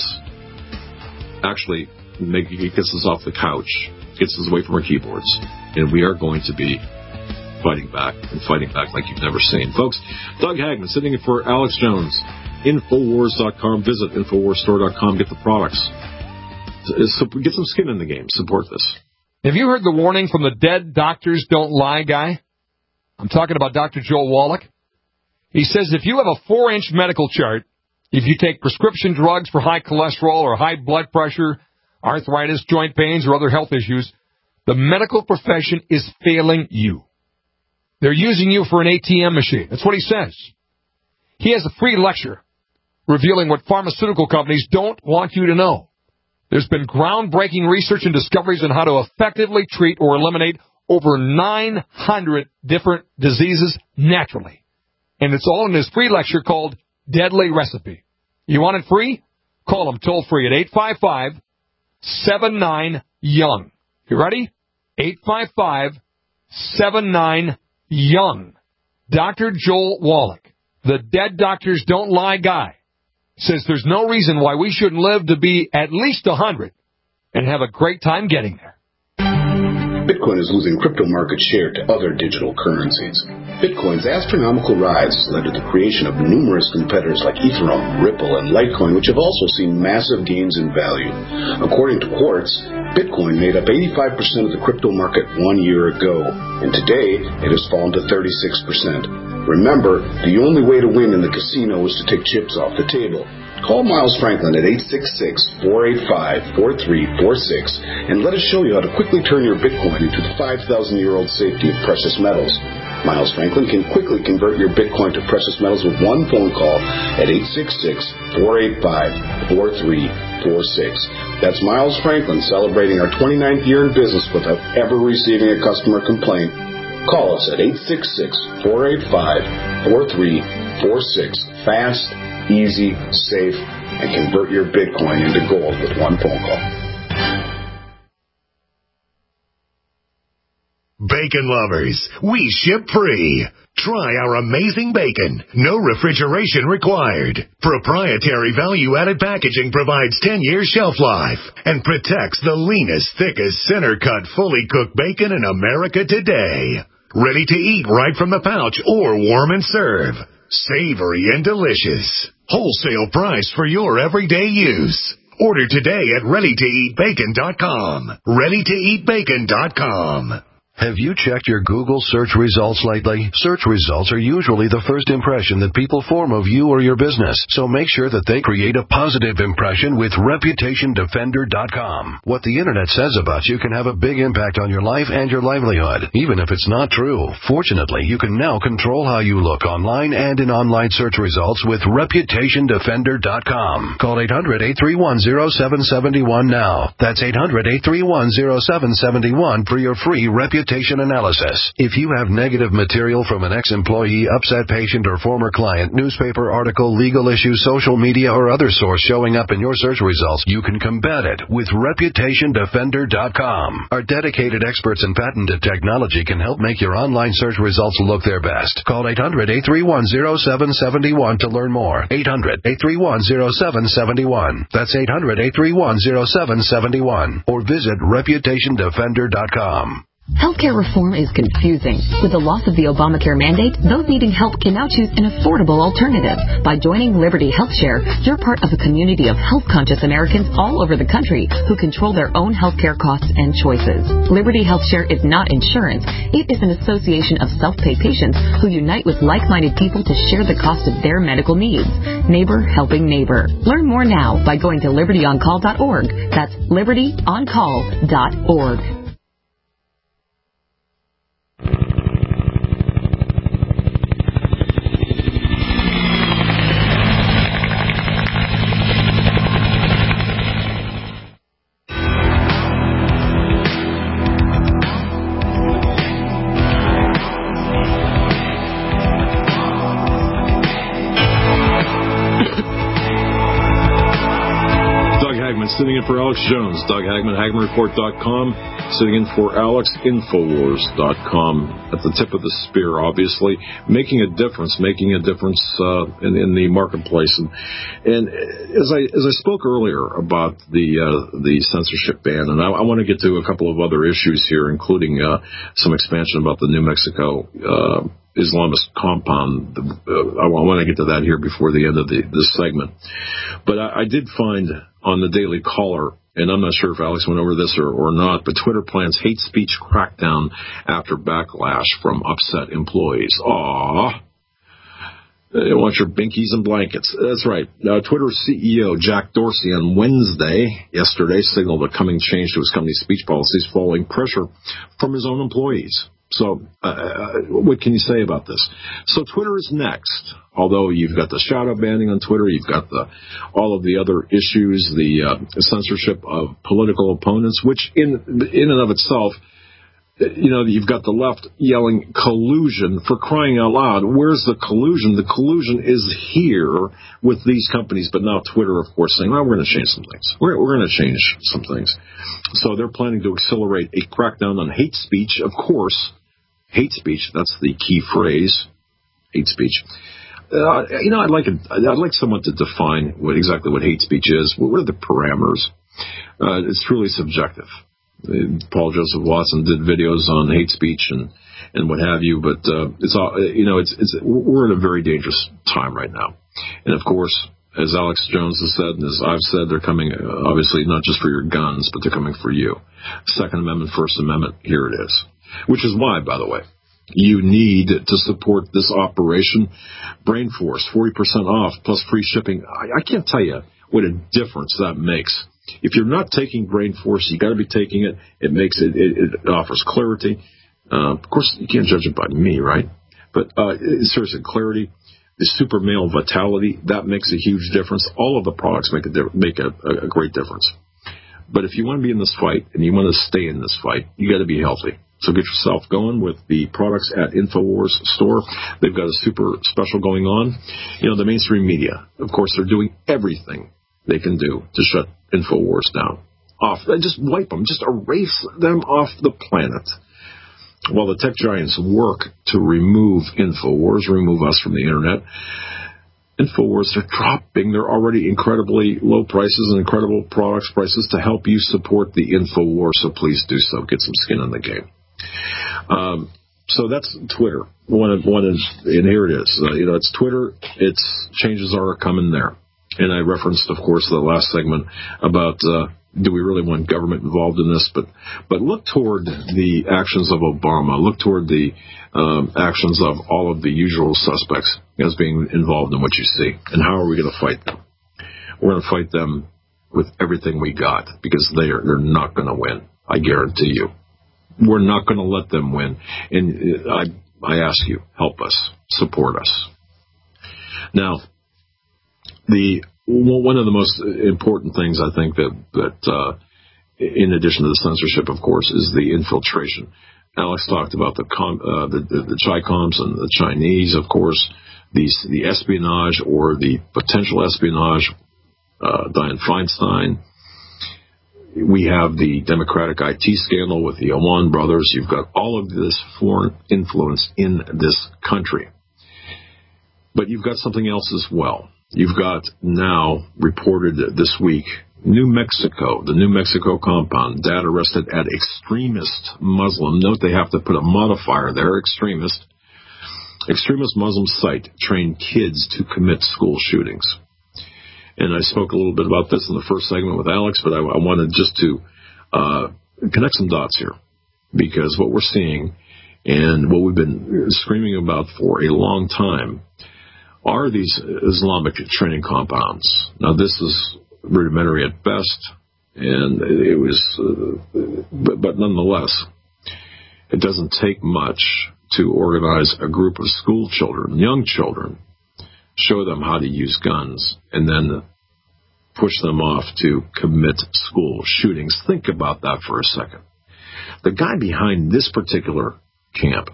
it gets us off the couch, gets us away from our keyboards, and we are going to be fighting back like you've never seen. Folks, Doug Hagman sitting in for Alex Jones. Infowars.com. Visit InfoWarsStore.com. Get the products. Get some skin in the game. Support this.
Have you heard the warning from the dead doctors don't lie guy? I'm talking about Dr. Joel Wallach. He says if you have a 4-inch medical chart, if you take prescription drugs for high cholesterol or high blood pressure, arthritis, joint pains, or other health issues, the medical profession is failing you. They're using you for an ATM machine. That's what he says. He has a free lecture revealing what pharmaceutical companies don't want you to know. There's been groundbreaking research and discoveries on how to effectively treat or eliminate over 900 different diseases naturally. And it's all in his free lecture called Deadly Recipe. You want it free? Call him toll free at 855-79-YOUNG. You ready? 855-79-YOUNG. Dr. Joel Wallach, the dead doctors don't lie guy, says there's no reason why we shouldn't live to be at least 100 and have a great time getting there.
Bitcoin is losing crypto market share to other digital currencies. Bitcoin's astronomical rise has led to the creation of numerous competitors like Ethereum, Ripple, and Litecoin, which have also seen massive gains in value. According to Quartz, Bitcoin made up 85% of the crypto market 1 year ago, and today it has fallen to 36%. Remember, the only way to win in the casino is to take chips off the table. Call Miles Franklin at 866-485-4346 and let us show you how to quickly turn your Bitcoin into the 5,000-year-old safety of precious metals. Miles Franklin can quickly convert your Bitcoin to precious metals with one phone call at 866-485-4346. That's Miles Franklin celebrating our 29th year in business without ever receiving a customer complaint. Call us at 866-485-4346. Fast, easy, safe, and convert your Bitcoin into gold with one phone call.
Bacon lovers, we ship free. Try our amazing bacon. No refrigeration required. Proprietary value-added packaging provides 10 years shelf life and protects the leanest, thickest, center-cut, fully cooked bacon in America today. Ready to eat right from the pouch or warm and serve. Savory and delicious. Wholesale price for your everyday use. Order today at ReadyToEatBacon.com. ReadyToEatBacon.com.
Have you checked your Google search results lately? Search results are usually the first impression that people form of you or your business, so make sure that they create a positive impression with ReputationDefender.com. What the Internet says about you can have a big impact on your life and your livelihood, even if it's not true. Fortunately, you can now control how you look online and in online search results with ReputationDefender.com. Call 800-831-0771 now. That's 800-831-0771 for your free reputation analysis. If you have negative material from an ex-employee, upset patient, or former client, newspaper article, legal issue, social media, or other source showing up in your search results, you can combat it with ReputationDefender.com. Our dedicated experts in patented technology can help make your online search results look their best. Call 800-831-0771 to learn more. 800-831-0771. That's 800-831-0771. Or visit ReputationDefender.com.
Healthcare reform is confusing. With the loss of the Obamacare mandate, those needing help can now choose an affordable alternative. By joining Liberty HealthShare, you're part of a community of health-conscious Americans all over the country who control their own healthcare costs and choices. Liberty HealthShare is not insurance. It is an association of self-pay patients who unite with like-minded people to share the cost of their medical needs. Neighbor helping neighbor. Learn more now by going to libertyoncall.org. That's libertyoncall.org.
Sitting in for Alex Jones, Doug Hagman, HagmanReport.com. Sitting in for Alex, Infowars.com. At the tip of the spear, obviously, making a difference in the marketplace. And as I spoke earlier about the censorship ban, and I want to get to a couple of other issues here, including some expansion about the New Mexico Islamist compound. I want to get to that here before the end of this segment. But I did find on the Daily Caller, and I'm not sure if Alex went over this or not, but Twitter plans hate speech crackdown after backlash from upset employees. Aww. They want your binkies and blankets. That's right. Twitter CEO Jack Dorsey on yesterday, signaled a coming change to his company's speech policies following pressure from his own employees. So what can you say about this? So Twitter is next. Although you've got the shout-out banning on Twitter, you've got all of the other issues, the censorship of political opponents, which in and of itself, you've got the left yelling collusion, for crying out loud. Where's the collusion? The collusion is here with these companies, but now Twitter, of course, saying, well, we're going to change some things. We're going to change some things. So they're planning to accelerate a crackdown on hate speech. Of course, hate speech, that's the key phrase, hate speech. I'd like someone to define exactly what hate speech is. What are the parameters? It's truly subjective. Paul Joseph Watson did videos on hate speech and what have you, but we're in a very dangerous time right now. And of course, as Alex Jones has said, and as I've said, they're coming obviously not just for your guns, but they're coming for you. Second Amendment, First Amendment, here it is. Which is why, by the way, you need to support this operation. Brain Force, 40% off plus free shipping. I can't tell you what a difference that makes. If you're not taking Brain Force, you got to be taking it. It makes it offers clarity. Of course, you can't judge it by me, right? But seriously, clarity, the super male vitality, that makes a huge difference. All of the products make a great difference. But if you want to be in this fight and you want to stay in this fight, you got to be healthy. So get yourself going with the products at InfoWars store. They've got a super special going on. You know, the mainstream media, of course, they're doing everything they can do to shut InfoWars down. Just wipe them. Just erase them off the planet. While the tech giants work to remove InfoWars, remove us from the internet, InfoWars, they're dropping their already incredibly low prices and incredible products prices to help you support the InfoWars. So please do so. Get some skin in the game. So that's Twitter. And here it is. It's Twitter. Its changes are coming there. And I referenced, of course, the last segment about do we really want government involved in this? But look toward the actions of Obama. Look toward the actions of all of the usual suspects as being involved in what you see. And how are we going to fight them? We're going to fight them with everything we got because they're not going to win. I guarantee you. We're not going to let them win. And I ask you, help us, support us. Now, one of the most important things I think that in addition to the censorship, of course, is the infiltration. Alex talked about the Chi-Coms and the Chinese, of course, the espionage or the potential espionage, Dianne Feinstein. We have the Democratic IT scandal with the Oman brothers. You've got all of this foreign influence in this country. But you've got something else as well. You've got now reported this week, New Mexico, the New Mexico compound, dad arrested at extremist Muslim. Note they have to put a modifier there, extremist. Extremist Muslim site trained kids to commit school shootings. And I spoke a little bit about this in the first segment with Alex, but I wanted just to connect some dots here. Because what we're seeing and what we've been screaming about for a long time are these Islamic training compounds. Now, this is rudimentary at best, and it was, but nonetheless, it doesn't take much to organize a group of school children, young children, show them how to use guns, and then push them off to commit school shootings. Think about that for a second. The guy behind this particular camp,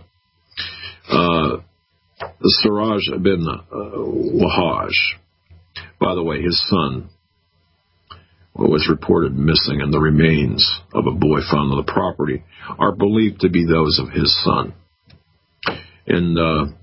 Siraj bin Wahaj, by the way, his son was reported missing, and the remains of a boy found on the property are believed to be those of his son. And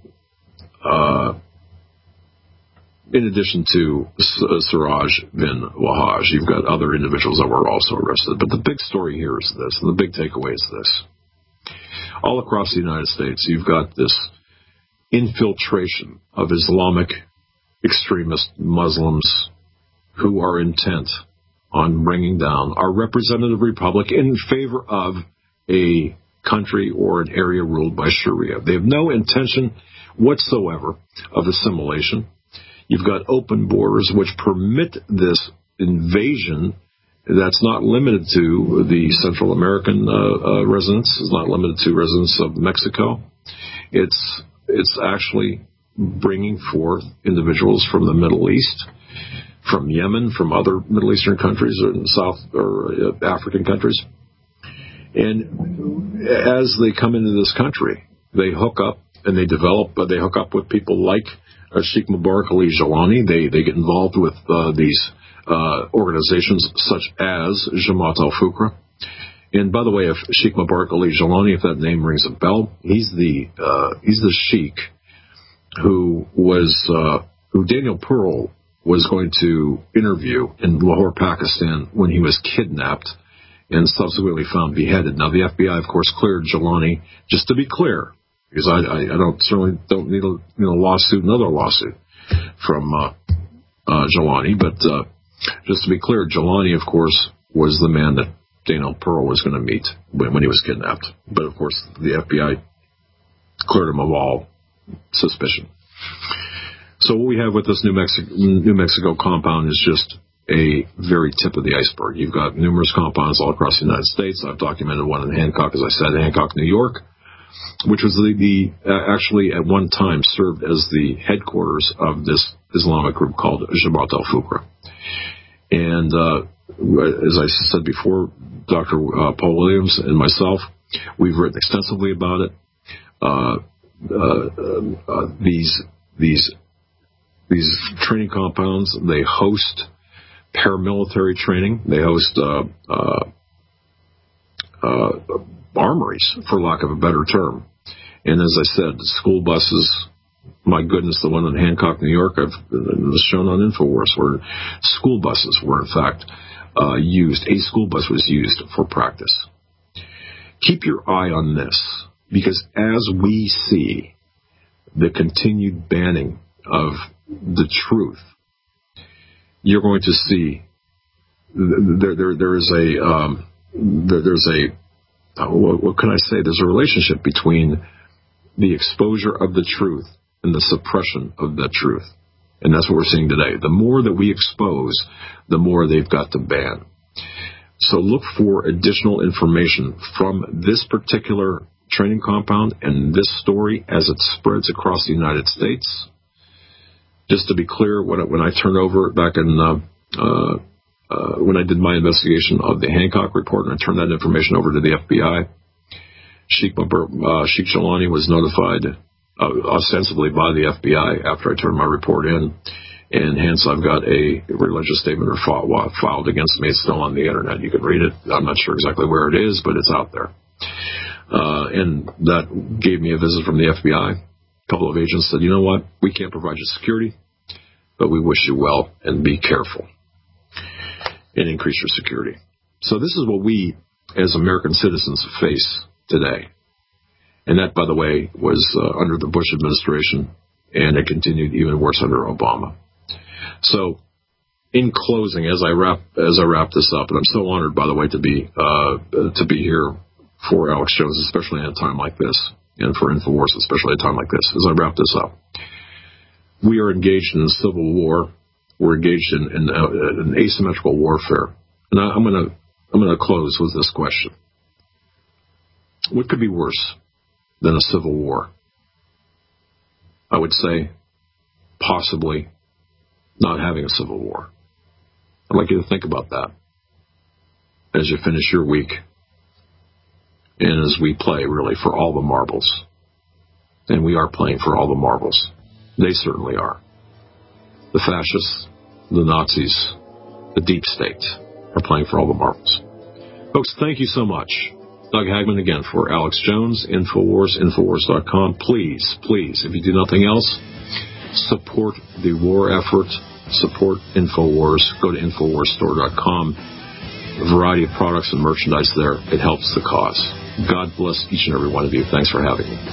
in addition to Siraj bin Wahaj, you've got other individuals that were also arrested. But the big story here is this, and the big takeaway is this. All across the United States, you've got this infiltration of Islamic extremist Muslims who are intent on bringing down our representative republic in favor of a country or an area ruled by Sharia. They have no intention whatsoever of assimilation. You've got open borders which permit this invasion that's not limited to the Central American residents. It's not limited to residents of Mexico. It's actually bringing forth individuals from the Middle East, from Yemen, from other Middle Eastern countries or South or African countries. And as they come into this country, they hook up and they hook up with people like Sheikh Mubarak Ali Jalani. They get involved with these organizations such as Jamaat al-Fukra. And by the way, if Sheikh Mubarak Ali Jalani, if that name rings a bell, he's the sheikh who Daniel Pearl was going to interview in Lahore, Pakistan, when he was kidnapped and subsequently found beheaded. Now, the FBI, of course, cleared Jalani, just to be clear, because I certainly don't need another lawsuit from Jalani, but just to be clear, Jalani, of course, was the man that Daniel Pearl was going to meet when he was kidnapped. But, of course, the FBI cleared them of all suspicion. So what we have with this New Mexico compound is just a very tip of the iceberg. You've got numerous compounds all across the United States. I've documented one in Hancock, as I said, Hancock, New York, which was actually at one time served as the headquarters of this Islamic group called Jabhat al-Fuqra. And as I said before, Dr. Paul Williams and myself, we've written extensively about it. These training compounds, they host paramilitary training. They host armories, for lack of a better term. And as I said, school buses, my goodness, the one in Hancock, New York, was shown on InfoWars, where school buses were, in fact, used. A school bus was used for practice. Keep your eye on this, because as we see the continued banning of the truth, you're going to see there's a relationship between the exposure of the truth and the suppression of that truth. And that's what we're seeing today. The more that we expose, the more they've got to ban. So look for additional information from this particular training compound and this story as it spreads across the United States. Just to be clear, when I turned over back in when I did my investigation of the Hancock report and I turned that information over to the FBI, Sheikh Jelani was notified ostensibly by the FBI after I turned my report in, and hence I've got a religious statement filed against me. It's still on the internet. You can read it. I'm not sure exactly where it is, but it's out there. And that gave me a visit from the FBI. A couple of agents said, you know what, we can't provide you security, but we wish you well and be careful and increase your security. So this is what we as American citizens face today. And that, by the way, was under the Bush administration, and it continued even worse under Obama. So in closing, as I wrap this up, and I'm so honored, by the way, to be here for Alex Jones, especially at a time like this, and for InfoWars, especially at a time like this, as I wrap this up. We are engaged in a civil war. We're engaged in an asymmetrical warfare. And I'm going to close with this question. What could be worse than a civil war? I would say possibly not having a civil war. I'd like you to think about that as you finish your week and as we play, really, for all the marbles. And we are playing for all the marbles. They certainly are. The fascists, the Nazis, the deep state are playing for all the marbles. Folks, thank you so much. Doug Hagman again for Alex Jones, InfoWars, Infowars.com. Please, if you do nothing else, support the war effort. Support InfoWars. Go to InfoWarsStore.com. A variety of products and merchandise there. It helps the cause. God bless each and every one of you. Thanks for having me.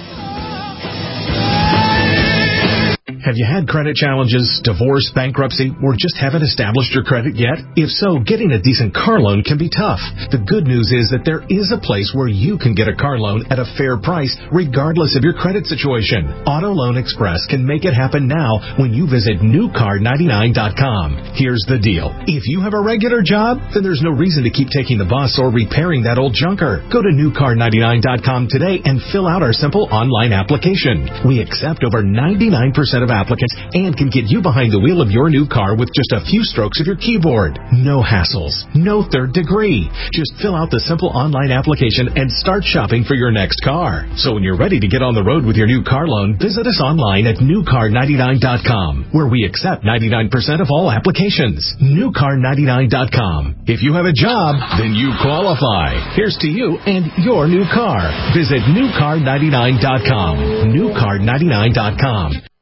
Have you had credit challenges, divorce, bankruptcy, or just haven't established your credit yet? If so, getting a decent car loan can be tough. The good news is that there is a place where you can get a car loan at a fair price, regardless of your credit situation. Auto Loan Express can make it happen now when you visit newcar99.com. Here's the deal. If you have a regular job, then there's no reason to keep taking the bus or repairing that old junker. Go to newcar99.com today and fill out our simple online application. We accept over 99% of applicants and can get you behind the wheel of your new car with just a few strokes of your keyboard. No hassles, no third degree. Just fill out the simple online application and start shopping for your next car. So when you're ready to get on the road with your new car loan, visit us online at newcar99.com, where we accept 99% of all applications. Newcar99.com. If you have a job, then you qualify. Here's to you and your new car. Visit newcar99.com. Newcar99.com.